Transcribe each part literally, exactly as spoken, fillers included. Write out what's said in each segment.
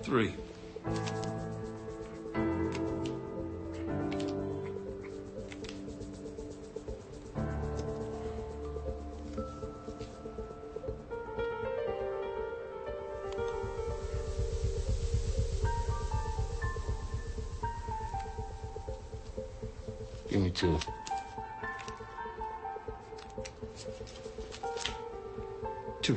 Three. Give me two. Two.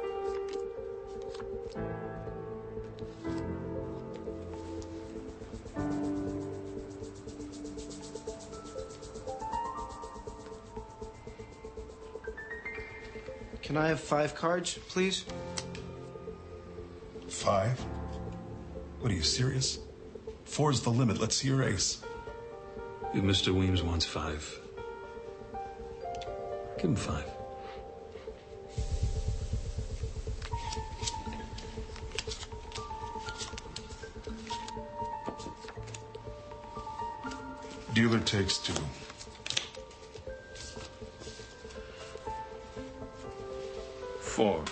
Can I have five cards, please? Five? What, are you serious? Four's the limit. Let's see your ace. If Mister Weems wants five, give him five. Dealer takes two. Four.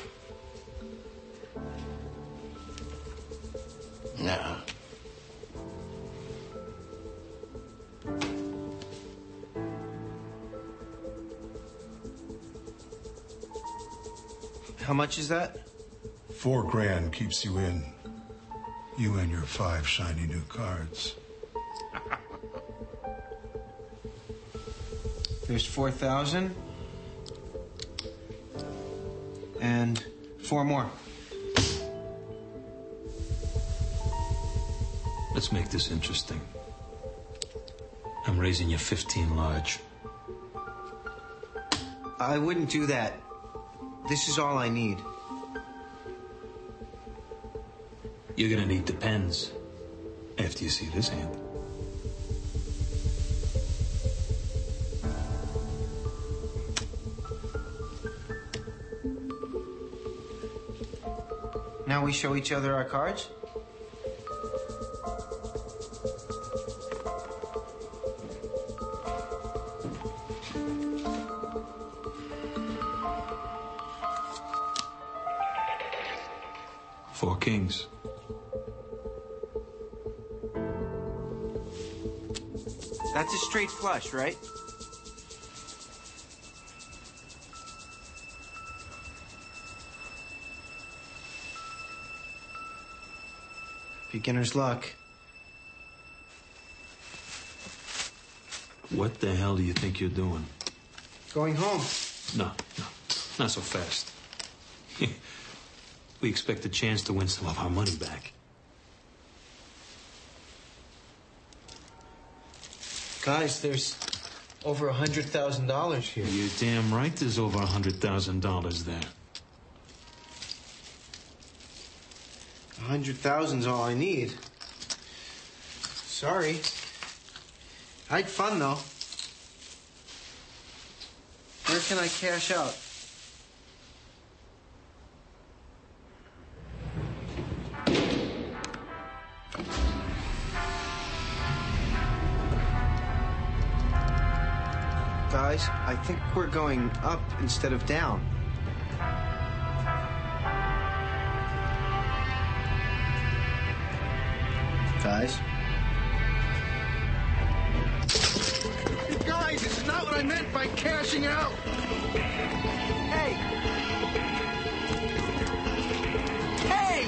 No. How much is that? Four grand keeps you in. You and your five shiny new cards. There's four thousand. And four more. Let's make this interesting. I'm raising you fifteen large. I wouldn't do that. This is all I need. You're gonna need the pens after you see this hand. Now we show each other our cards? Four kings. That's a straight flush, right? Beginner's luck. What the hell do you think you're doing? Going home. No, no, not so fast. We expect a chance to win some of our money back. Guys, there's over a hundred thousand dollars here. You're damn right there's over a hundred thousand dollars there. A hundred thousand's all I need. Sorry. I had fun, though. Where can I cash out? Guys, I think we're going up instead of down. Guys? Guys, this is not what I meant by cashing out. Hey! Hey!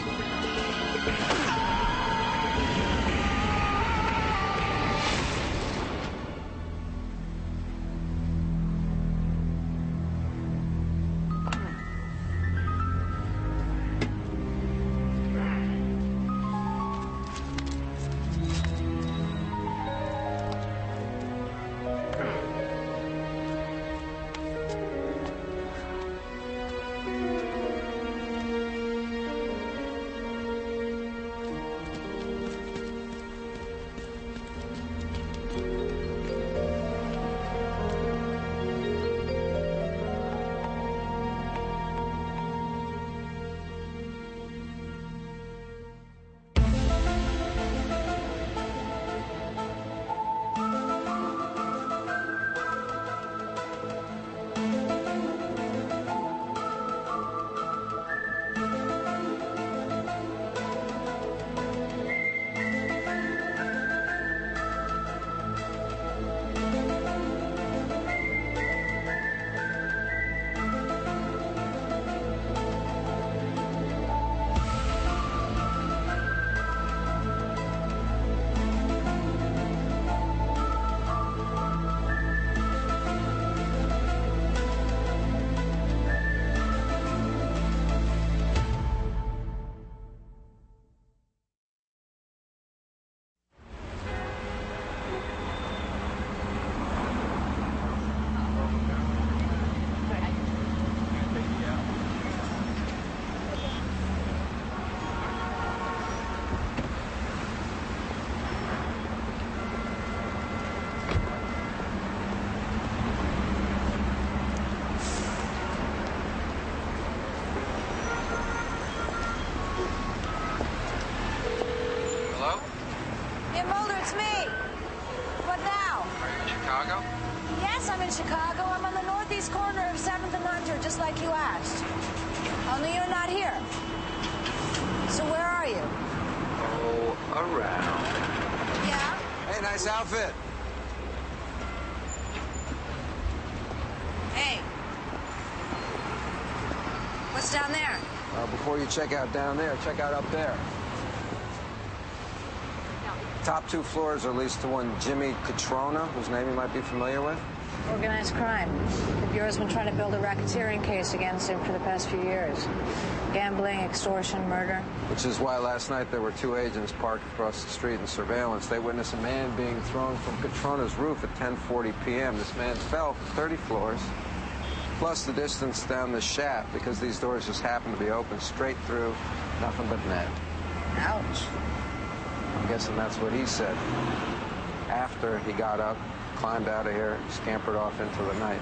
Hey, Mulder, it's me. What now? Are you in Chicago? Yes, I'm in Chicago. I'm on the northeast corner of seventh and Hunter, just like you asked. Only you're not here. So where are you? Oh, around. Yeah? Hey, nice outfit. Hey. What's down there? Uh, before you check out down there, check out up there. Top two floors are leased to one Jimmy Catrona, whose name you might be familiar with. Organized crime. The Bureau's been trying to build a racketeering case against him for the past few years. Gambling, extortion, murder. Which is why last night there were two agents parked across the street in surveillance. They witnessed a man being thrown from Catrona's roof at ten forty p m This man fell from thirty floors, plus the distance down the shaft, because these doors just happen to be open straight through, nothing but net. Ouch. I'm guessing that's what he said. After he got up, climbed out of here, scampered off into the night.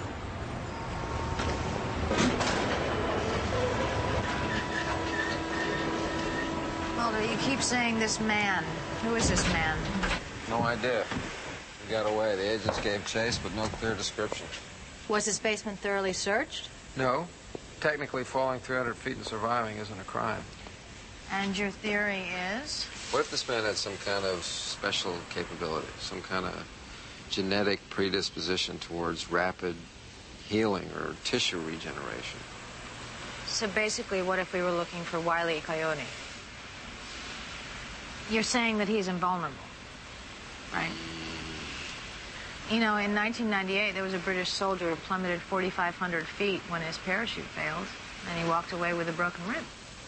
Mulder, you keep saying this man. Who is this man? No idea. He got away. The agents gave chase, but no clear description. Was his basement thoroughly searched? No. Technically, falling three hundred feet and surviving isn't a crime. And your theory is? What if this man had some kind of special capability, some kind of genetic predisposition towards rapid healing or tissue regeneration? So basically, what if we were looking for Wile E. Coyote? You're saying that he's invulnerable, right? You know, in nineteen ninety-eight, there was a British soldier who plummeted forty-five hundred feet when his parachute failed, and he walked away with a broken rib.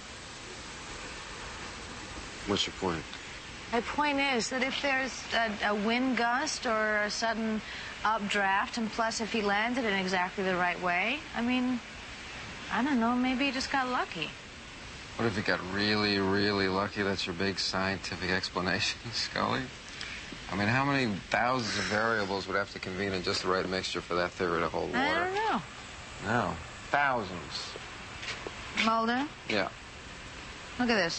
What's your point? My point is that if there's a, a wind gust or a sudden updraft, and plus if he landed in exactly the right way, I mean, I don't know, maybe he just got lucky. What if he got really, really lucky? That's your big scientific explanation, Scully? I mean, how many thousands of variables would have to convene in just the right mixture for that theory to hold water? I don't know. No. Thousands. Mulder? Yeah. Look at this.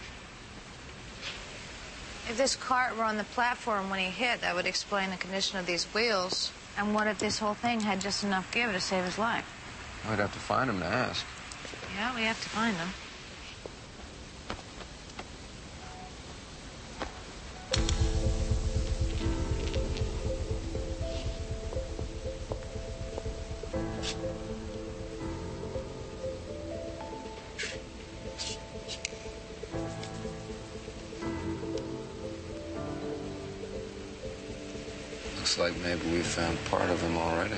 If this cart were on the platform when he hit, that would explain the condition of these wheels. And what if this whole thing had just enough give to save his life? I'd have to find him to ask. Yeah, we have to find him. Looks like maybe we found part of him already.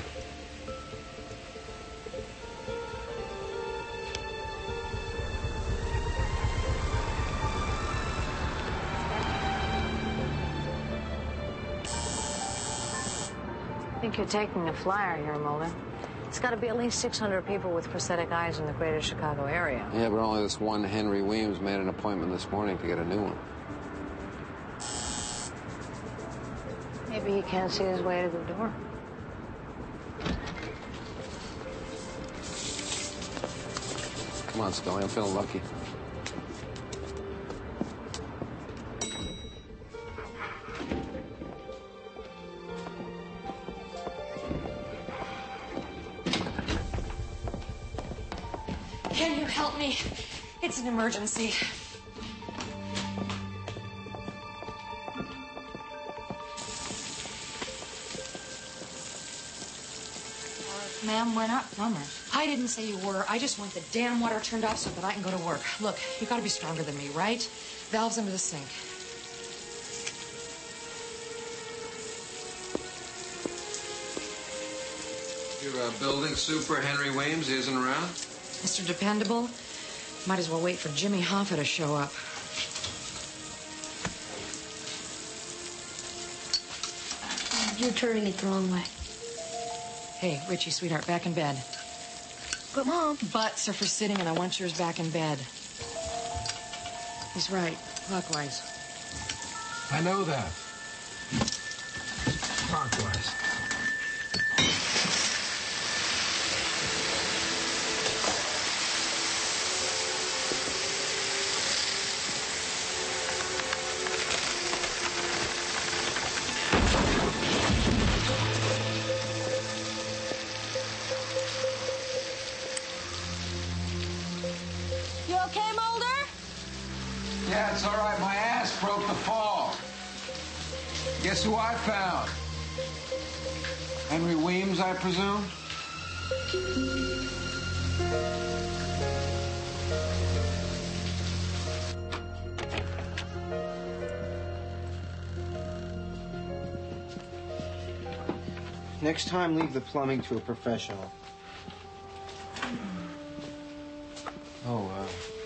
I think you're taking a flyer here, Mulder. It's got to be at least six hundred people with prosthetic eyes in the greater Chicago area. Yeah, but only this one Henry Weems made an appointment this morning to get a new one. Maybe he can't see his way to the door. Come on, Scully, I'm feeling lucky. Can you help me? It's an emergency. Ma'am, we're not plumbers. I didn't say you were. I just want the damn water turned off so that I can go to work. Look, you gotta be stronger than me, right? Valves under the sink. Your uh, building super, Henry Weems, he isn't around? Mister Dependable, might as well wait for Jimmy Hoffa to show up. You're turning it the wrong way. Hey, Richie, sweetheart, back in bed. But, Mom... Butts are for sitting, and I want yours back in bed. He's right. Clockwise. I know that. Clockwise. Guess who I found? Henry Weems, I presume? Next time, leave the plumbing to a professional. Oh, uh...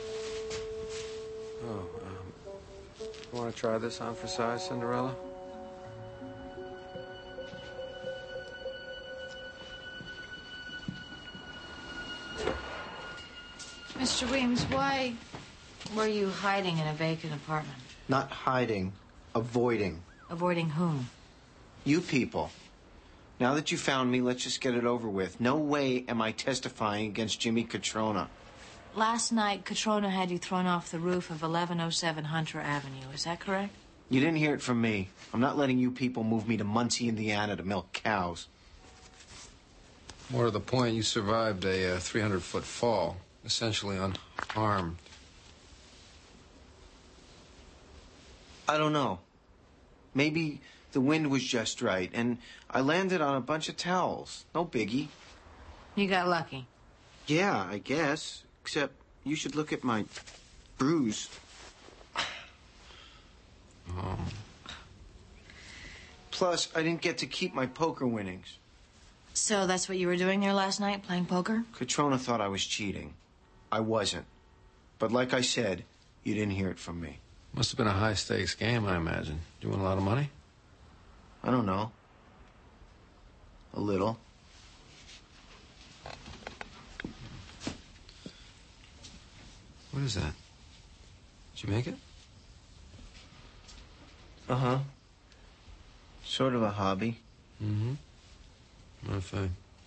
Oh, um... You want to try this on for size, Cinderella? Mister Weems, why were you hiding in a vacant apartment? Not hiding, avoiding. Avoiding whom? You people. Now that you found me, let's just get it over with. No way am I testifying against Jimmy Catrona. Last night, Catrona had you thrown off the roof of eleven oh seven Hunter Avenue. Is that correct? You didn't hear it from me. I'm not letting you people move me to Muncie, Indiana to milk cows. More to the point, you survived a three hundred foot fall, essentially unharmed. I don't know. Maybe the wind was just right, and I landed on a bunch of towels. No biggie. You got lucky. Yeah, I guess. Except you should look at my bruise. Oh. Plus, I didn't get to keep my poker winnings. So that's what you were doing there last night, playing poker? Catrona thought I was cheating. I wasn't. But like I said, you didn't hear it from me. Must have been a high-stakes game, I imagine. You win a lot of money? I don't know. A little. What is that? Did you make it? Uh-huh. Sort of a hobby. Mm-hmm. Not a thing.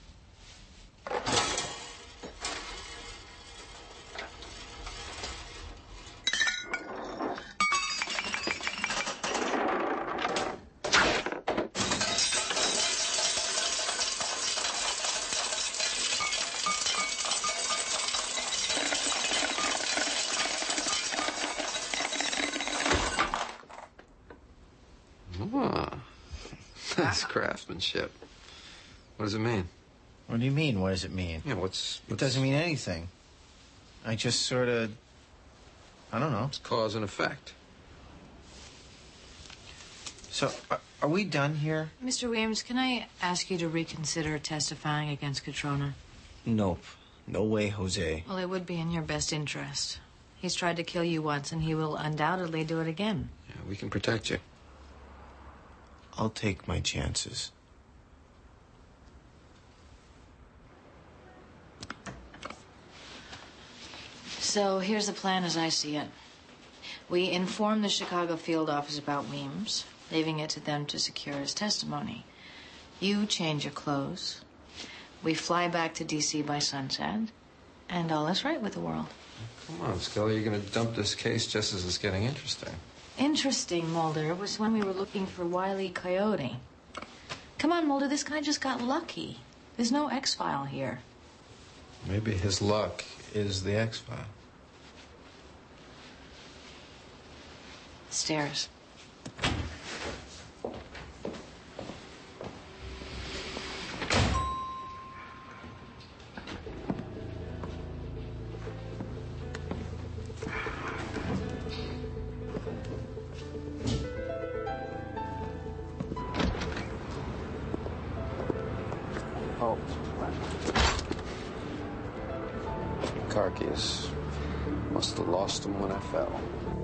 That's craftsmanship. What does it mean? What do you mean, what does it mean? Yeah, what's... what's... It doesn't mean anything. I just sort of... I don't know. It's cause and effect. So, are, are we done here? Mister Williams, can I ask you to reconsider testifying against Catrona? Nope. No way, Jose. Well, it would be in your best interest. He's tried to kill you once, and he will undoubtedly do it again. Yeah, we can protect you. I'll take my chances. So here's the plan as I see it. We inform the Chicago field office about Weems, leaving it to them to secure his testimony. You change your clothes. We fly back to D C by sunset, and all is right with the world. Come on, Scully, you're going to dump this case just as it's getting interesting. Interesting, Mulder, was when we were looking for Wile E. Coyote. Come on, Mulder, this guy just got lucky. There's no X-File here. Maybe his luck is the X-File. Stairs. Oh. Car keys. Must have lost them when I fell.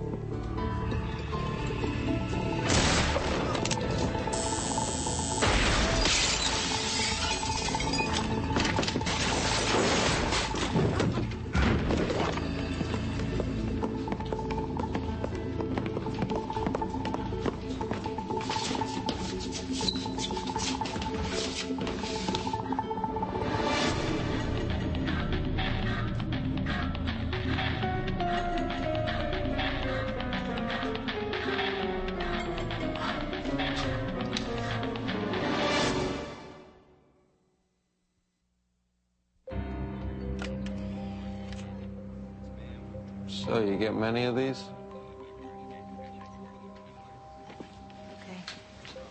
So, you get many of these? Okay.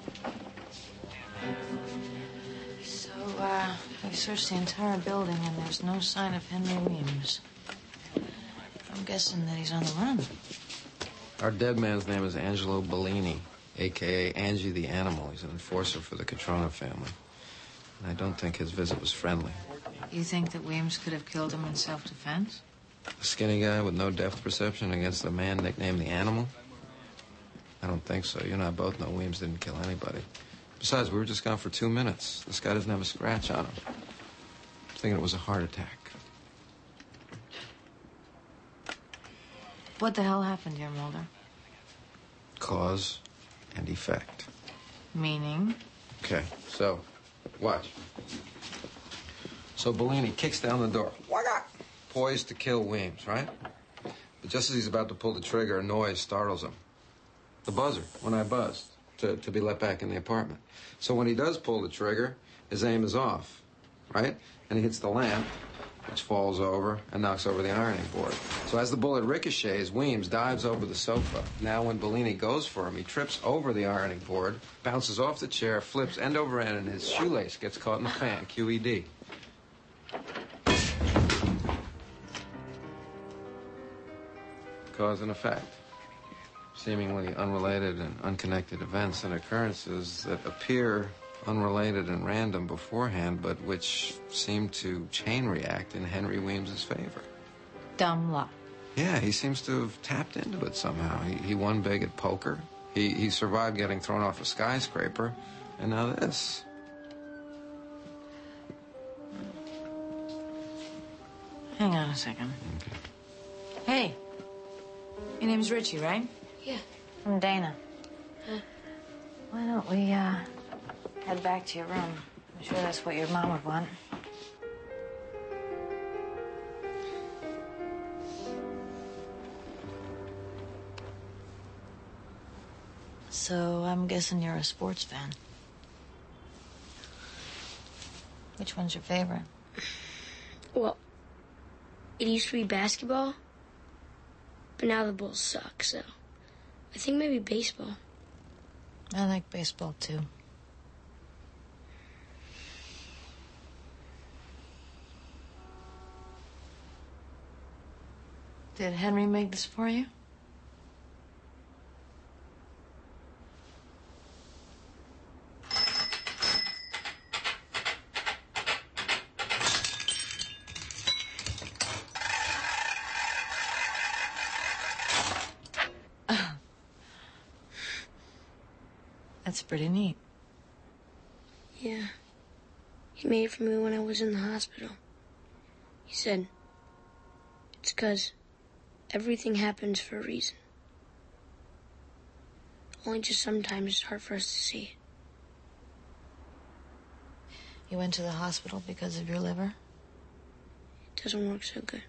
searched the entire building and there's no sign of Henry Weems. I'm guessing that he's on the run. Our dead man's name is Angelo Bellini, a k a. Angie the Animal. He's an enforcer for the Catrona family. And I don't think his visit was friendly. You think that Weems could have killed him in self-defense? A skinny guy with no depth perception against a man nicknamed the Animal? I don't think so. You and I both know Weems didn't kill anybody. Besides, we were just gone for two minutes. This guy doesn't have a scratch on him. I'm thinking it was a heart attack. What the hell happened here, Mulder? Cause and effect. Meaning? Okay, so, watch. So Bellini kicks down the door. Poised to kill Weems, right? But just as he's about to pull the trigger, a noise startles him. The buzzer, when I buzzed, to, to be let back in the apartment. So when he does pull the trigger, his aim is off, right? And he hits the lamp, which falls over and knocks over the ironing board. So as the bullet ricochets, Weems dives over the sofa. Now when Bellini goes for him, he trips over the ironing board, bounces off the chair, flips end over end, and his shoelace gets caught in the fan, Q E D. Cause and effect. Seemingly unrelated and unconnected events and occurrences that appear unrelated and random beforehand, but which seem to chain react in Henry Weems's favor. Dumb luck. Yeah, he seems to have tapped into it somehow. He, he won big at poker. He, he survived getting thrown off a skyscraper. And now this. Hang on a second. Okay. Hey, your name's Richie, right? Yeah. I'm Dana. Huh? Why don't we, uh, head back to your room? I'm sure that's what your mom would want. So, I'm guessing you're a sports fan. Which one's your favorite? Well, it used to be basketball, but now the Bulls suck, so I think maybe baseball. I like baseball, too. Did Henry make this for you? That's pretty neat. Yeah. He made it for me when I was in the hospital. He said, it's 'cause everything happens for a reason. Only just sometimes it's hard for us to see it. You went to the hospital because of your liver? It doesn't work so good.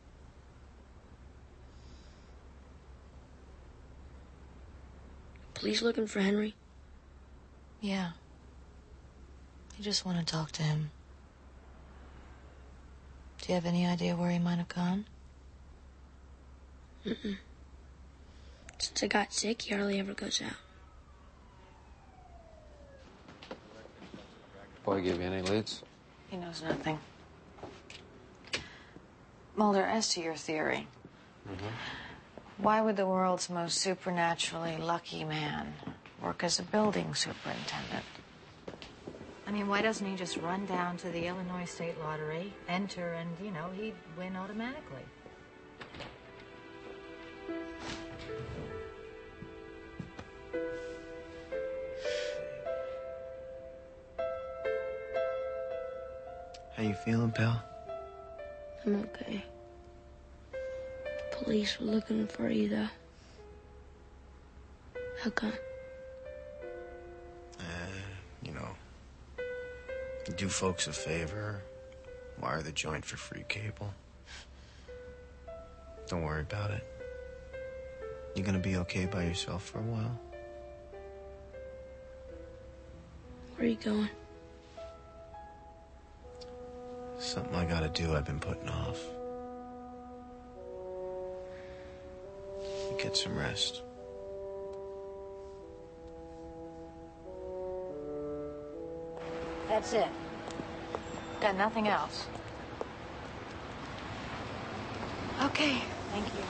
Police looking for Henry? Yeah. You just want to talk to him. Do you have any idea where he might have gone? Mm-mm. Since I got sick, he hardly ever goes out. Boy give you any leads? He knows nothing. Mulder, as to your theory, mm-hmm. why would the world's most supernaturally lucky man work as a building superintendent? I mean, why doesn't he just run down to the Illinois State Lottery, enter, and, you know, he'd win automatically? How you feeling, pal? I'm okay. Police were looking for you, though. How come? Uh, you know, do folks a favor, wire the joint for free cable. Don't worry about it. You gonna be okay by yourself for a while? Where are you going? Something I gotta do I've been putting off. You get some rest. That's it. Got nothing else? Okay, thank you.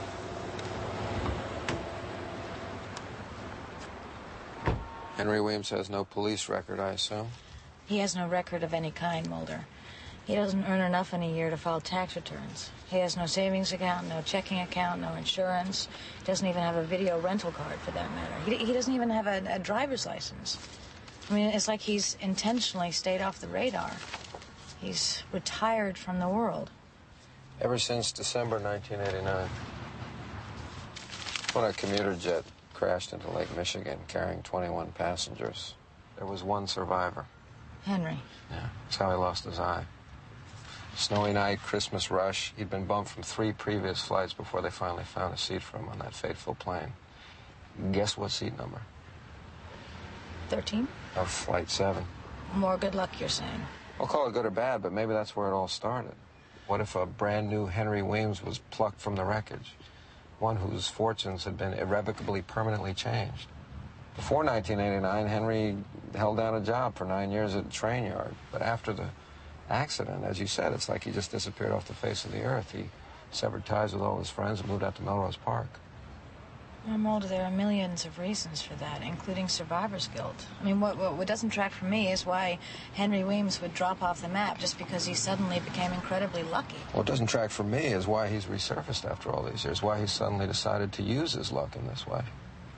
Henry Weems has no police record, I assume? He has no record of any kind, Mulder. He doesn't earn enough in a year to file tax returns. He has no savings account, no checking account, no insurance. He doesn't even have a video rental card, for that matter. He, he doesn't even have a, a driver's license. I mean, it's like he's intentionally stayed off the radar. He's retired from the world. Ever since December nineteen eighty-nine, when a commuter jet crashed into Lake Michigan carrying twenty-one passengers, there was one survivor. Henry. Yeah, that's how he lost his eye. Snowy night, Christmas rush. He'd been bumped from three previous flights before they finally found a seat for him on that fateful plane. Guess what seat number? Thirteen? Of flight seven. More good luck, you're saying. I'll call it good or bad, but maybe that's where it all started. What if a brand new Henry Weems was plucked from the wreckage? One whose fortunes had been irrevocably, permanently changed. Before nineteen eighty-nine, Henry held down a job for nine years at a train yard. But after the accident, as you said, it's like he just disappeared off the face of the earth. He severed ties with all his friends and moved out to Melrose Park. Well, Mulder, there are millions of reasons for that, including survivor's guilt. I mean, what, what, what doesn't track for me is why Henry Weems would drop off the map just because he suddenly became incredibly lucky. What doesn't track for me is why he's resurfaced after all these years, why he suddenly decided to use his luck in this way.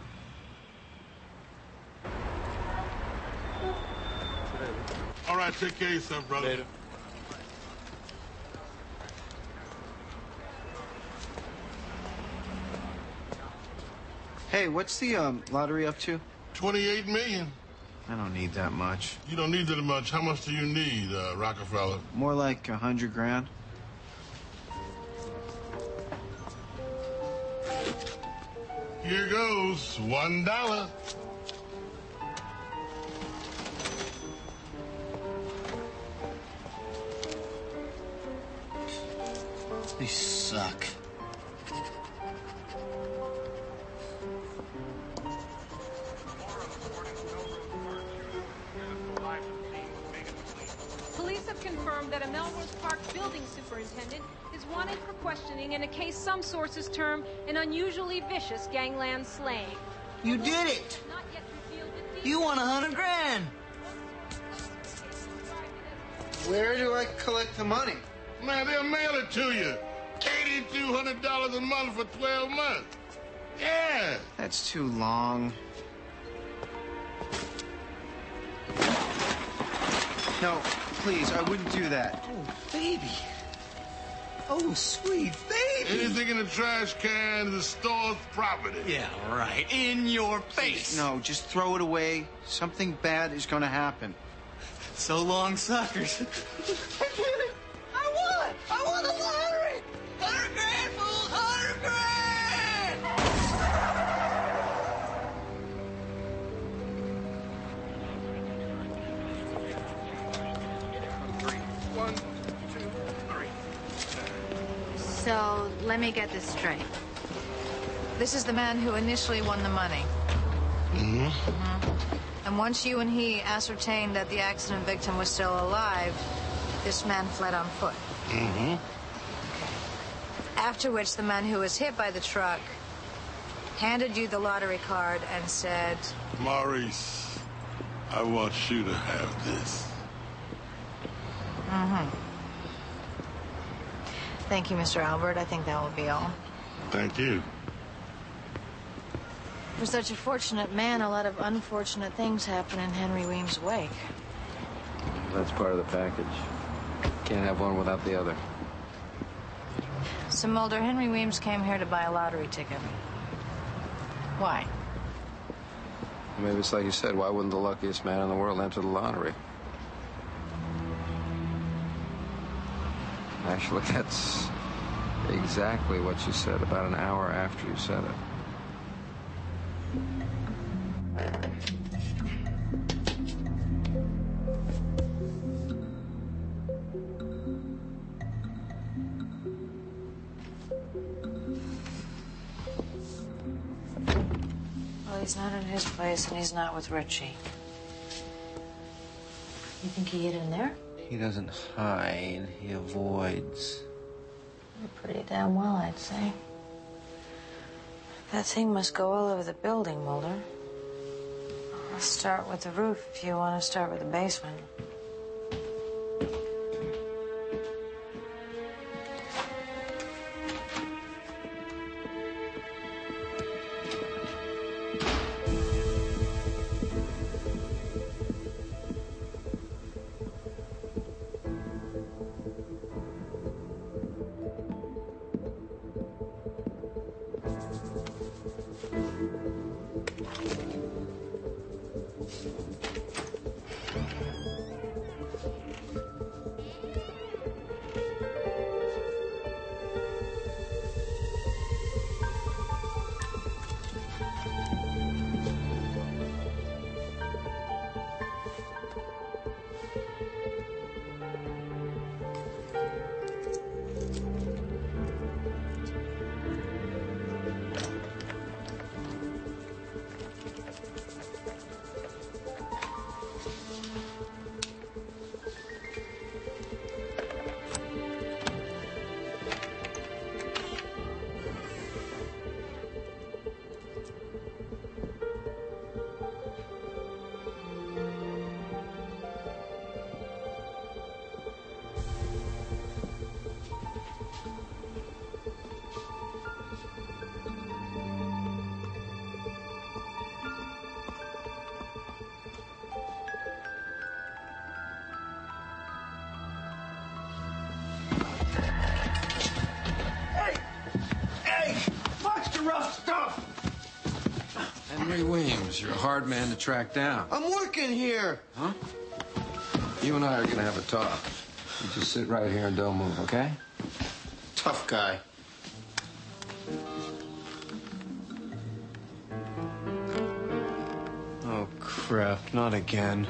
All right, take care of yourself, brother. Later. Hey, what's the um, lottery up to? twenty-eight million. I don't need that much. You don't need that much. How much do you need, uh, Rockefeller? More like a hundred grand. Here goes. One dollar. They suck. Police have confirmed that a Melrose Park building superintendent is wanted for questioning in a case some sources term an unusually vicious gangland slaying. You did it! You won a hundred grand! Where do I collect the money? Man, they'll mail it to you. eighty-two hundred dollars a month for twelve months. Yeah. That's too long. No, please, I wouldn't do that. Oh, baby. Oh, sweet baby. Anything in the trash can is the store's property. Yeah, right. In your face. No, just throw it away. Something bad is going to happen. So long, suckers. I did it. I won. I won the lottery. Hundred grand, fool. Hundred grand. One, two, three. So, let me get this straight. This is the man who initially won the money. Mm-hmm. Mm-hmm. And once you and he ascertained that the accident victim was still alive, this man fled on foot. Mm-hmm. After which the man who was hit by the truck handed you the lottery card and said, Maurice, I want you to have this. Mm-hmm. Thank you, Mister Albert. I think that will be all. Thank you. For such a fortunate man, a lot of unfortunate things happen in Henry Weems' wake. That's part of the package. Can't have one without the other. So, Mulder, Henry Weems came here to buy a lottery ticket. Why? Maybe it's like you said, why wouldn't the luckiest man in the world enter the lottery? Actually, that's exactly what you said about an hour after you said it. Well, he's not in his place, and he's not with Richie. You think he hid in there? He doesn't hide, he avoids. Pretty damn well, I'd say. That thing must go all over the building, Mulder. Let's start with the roof if you want to start with the basement. Rough stuff! Henry Weems, you're a hard man to track down. I'm working here. Huh? You and I are gonna have a talk. You just sit right here and don't move, okay? Tough guy. Oh, crap. Not again.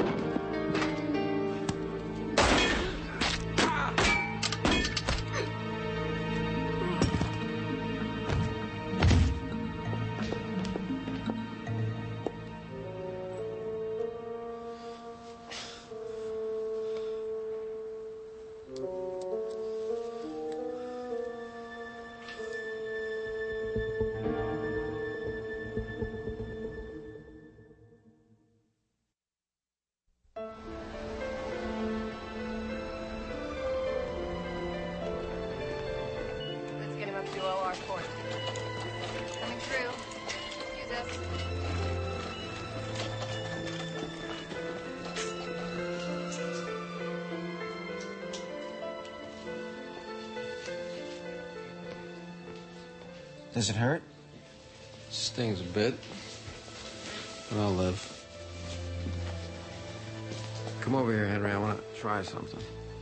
Does it hurt? Stings a bit, but I'll live. Come over here, Henry. I want to try something.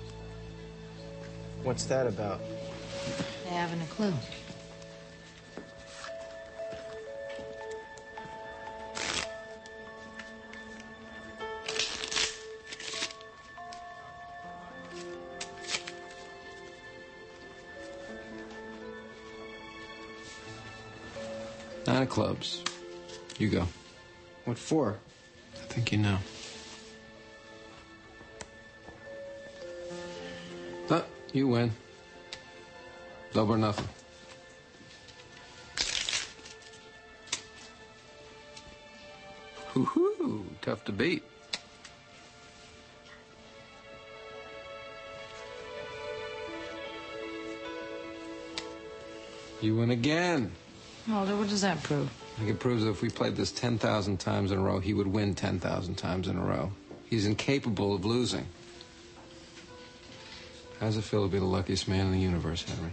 What's that about? They haven't a clue. Nine of clubs. You go. What for? I think you know. But you win. Double or nothing. Hoo-hoo, tough to beat. You win again. Mulder, what does that prove? I think it proves that if we played this ten thousand times in a row, he would win ten thousand times in a row. He's incapable of losing. How does it feel to be the luckiest man in the universe, Henry?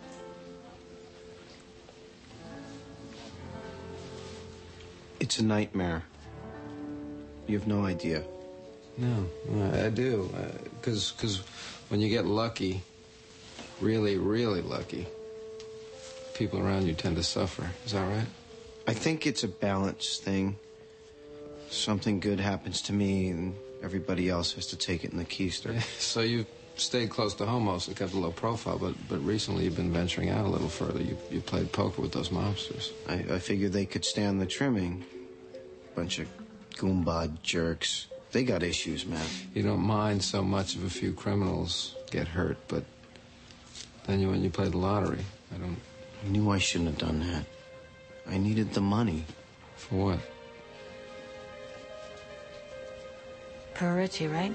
It's a nightmare. You have no idea. No, I, I do. Because uh, because when you get lucky, really, really lucky, people around you tend to suffer. Is that right? I think it's a balance thing. Something good happens to me, and everybody else has to take it in the keister. So you've stayed close to home mostly, kept a low profile, but but recently you've been venturing out a little further. You you played poker with those mobsters. I, I figured they could stand the trimming. Bunch of goombad jerks. They got issues, man. You don't mind so much if a few criminals get hurt, but then you, when you play the lottery, I don't... I knew I shouldn't have done that. I needed the money. For what? Per Richie, right?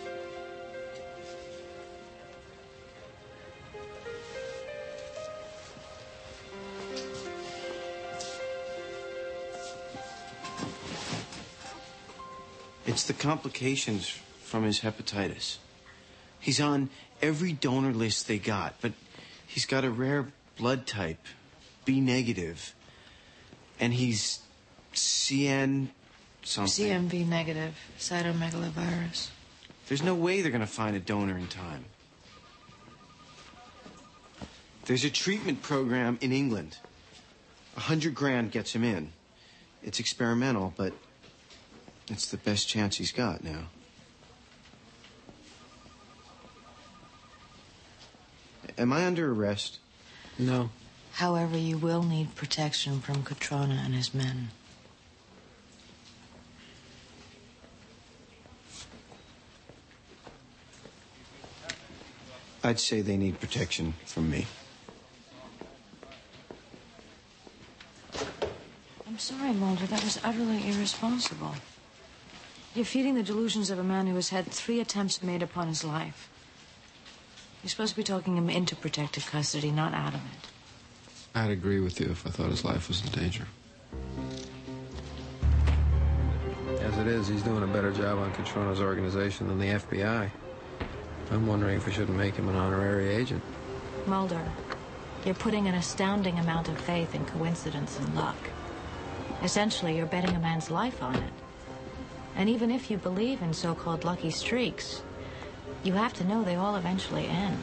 It's the complications from his hepatitis. He's on every donor list they got, but he's got a rare blood type, B negative, and he's C N something. C M V negative, cytomegalovirus. There's no way they're going to find a donor in time. There's a treatment program in England. A hundred grand gets him in. It's experimental, but it's the best chance he's got now. Am I under arrest? No. However, you will need protection from Catrona and his men. I'd say they need protection from me. I'm sorry, Mulder. That was utterly irresponsible. You're feeding the delusions of a man who has had three attempts made upon his life. You're supposed to be talking him into protective custody, not out of it. I'd agree with you if I thought his life was in danger. As it is, he's doing a better job on Catrona's organization than the F B I. I'm wondering if we shouldn't make him an honorary agent. Mulder, you're putting an astounding amount of faith in coincidence and luck. Essentially, you're betting a man's life on it. And even if you believe in so-called lucky streaks, you have to know they all eventually end.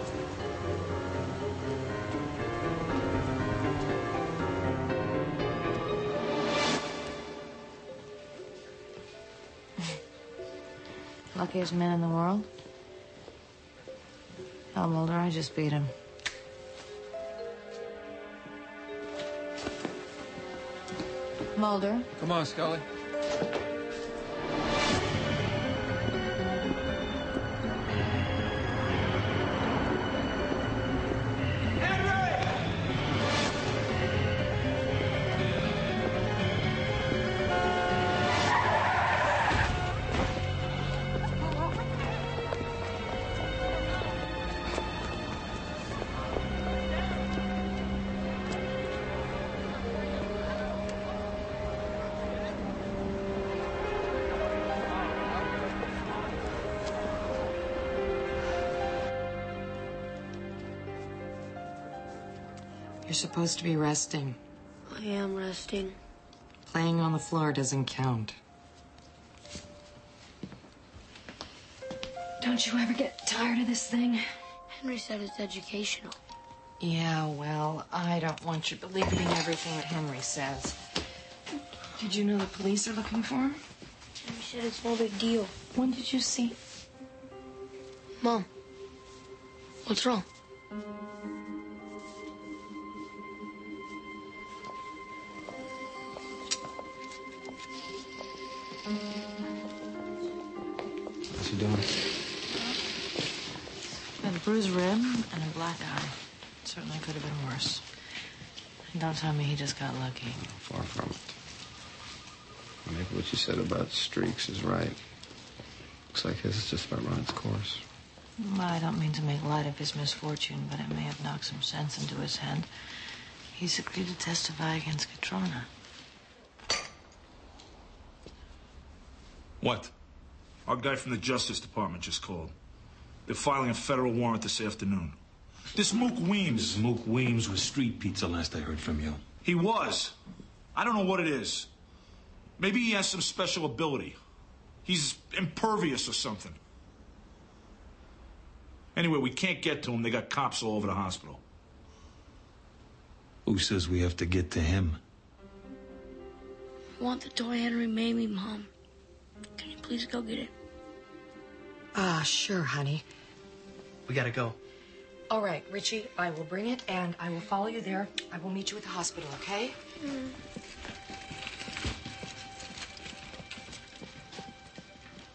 Luckiest man in the world? Oh, Mulder, I just beat him. Mulder? Come on, Scully. You're supposed to be resting. I am resting. Playing on the floor doesn't count. Don't you ever get tired of this thing? Henry said it's educational. Yeah, well, I don't want you believing everything that Henry says. Did you know the police are looking for him? Henry said it's no big deal. When did you see? Mom, what's wrong? What's he doing? Got a bruised rib and a black eye. Certainly could have been worse. And don't tell me he just got lucky. Far from it. Maybe what you said about streaks is right. Looks like his is just about run its course. Well, I don't mean to make light of his misfortune, but it may have knocked some sense into his head. He's agreed to testify against Catrona. What? Our guy from the Justice Department just called. They're filing a federal warrant this afternoon. This Mook Weems. Mook Weems was street pizza last I heard from you. He was. I don't know what it is. Maybe he has some special ability. He's impervious or something. Anyway, we can't get to him. They got cops all over the hospital. Who says we have to get to him? I want the toy Henry made me, Mom. Can you please go get it? Ah, sure, honey. We gotta go. All right, Richie, I will bring it, and I will follow you there. I will meet you at the hospital, okay? Mm.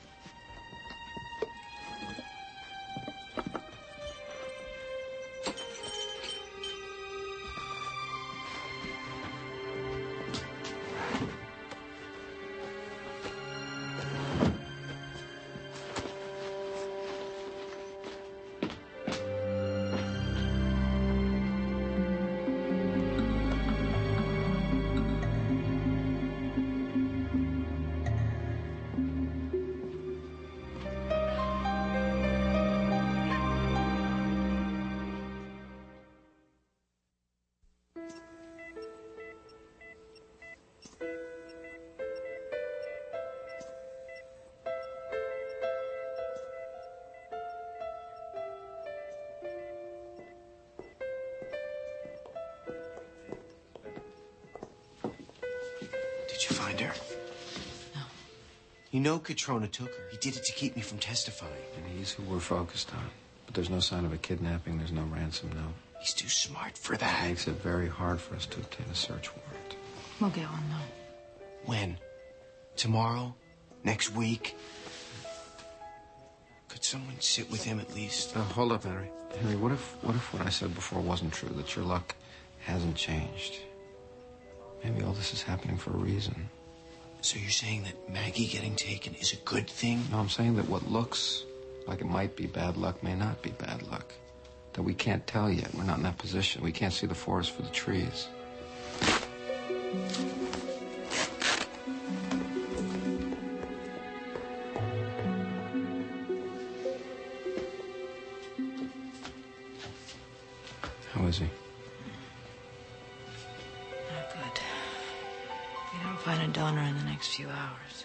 Did you find her? No. You know Catrona took her. He did it to keep me from testifying. And he's who we're focused on. But there's no sign of a kidnapping. There's no ransom note. He's too smart for that. It makes it very hard for us to obtain a search warrant. We'll get one, though. When? Tomorrow? Next week? Could someone sit with him at least? Uh, hold up, Henry. Henry, what if what if what I said before wasn't true? That your luck hasn't changed? Maybe all this is happening for a reason. So you're saying that Maggie getting taken is a good thing? No, I'm saying that what looks like it might be bad luck may not be bad luck. That we can't tell yet. We're not in that position. We can't see the forest for the trees. How is he? Not good. We don't find a donor in the next few hours.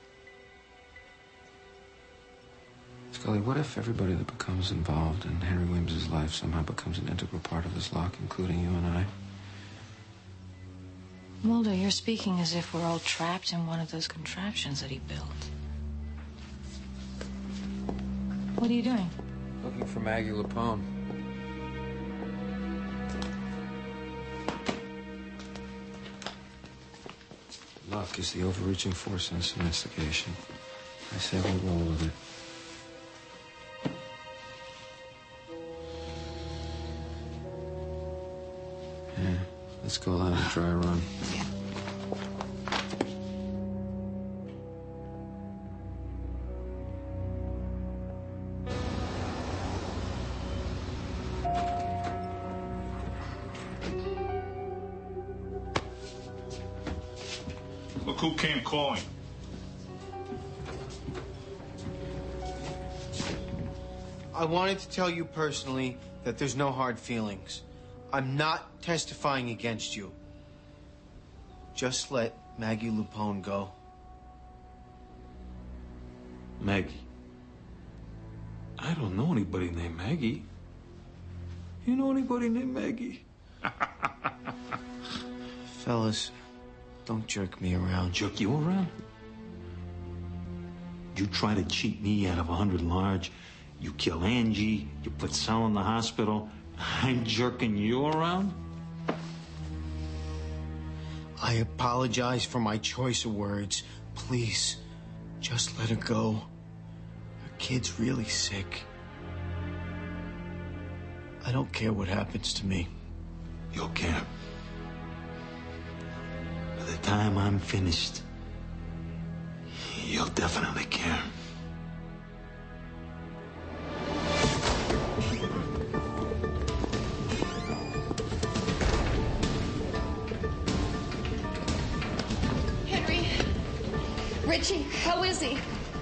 Scully, what if everybody that becomes involved in Henry Weems's life somehow becomes an integral part of his luck, including you and I? Mulder, you're speaking as if we're all trapped in one of those contraptions that he built. What are you doing? Looking for Maggie Lapone. Luck is the overreaching force in this investigation. I say we roll with it. Yeah, let's go out and try a run. Look who came calling. I wanted to tell you personally that there's no hard feelings. I'm not testifying against you. Just let Maggie Lapone go. Maggie. I don't know anybody named Maggie. You know anybody named Maggie? Fellas, don't jerk me around. Jerk you around? You try to cheat me out of a hundred large. You kill Angie. You put Sal in the hospital. I'm jerking you around? I apologize for my choice of words. Please, just let her go. Her kid's really sick. I don't care what happens to me. You'll care. By the time I'm finished, you'll definitely care. Henry, Richie, how is he?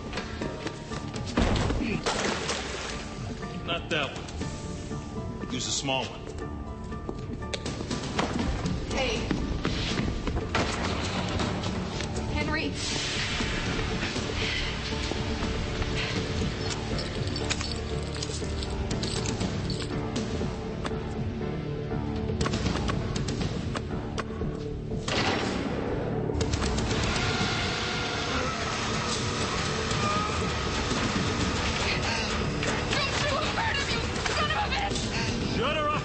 Not that one. Use a small one. Hey. Henry. Shut her up!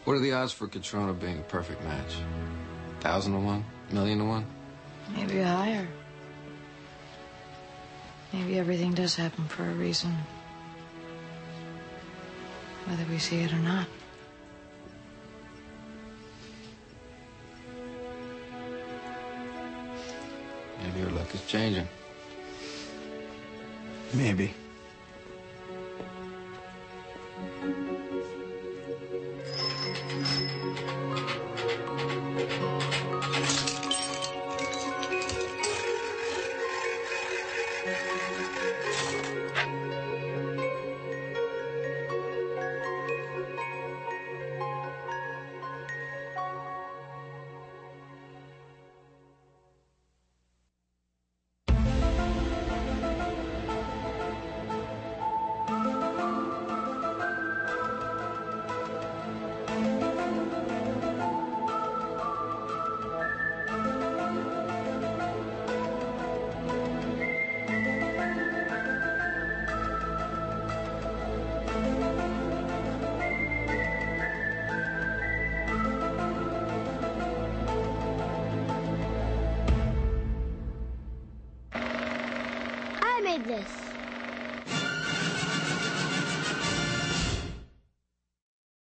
What are the odds for Catrona being a perfect match? Thousand to one? Million to one? Maybe higher. Maybe everything does happen for a reason. Whether we see it or not. Maybe your luck is changing. Maybe. I made this.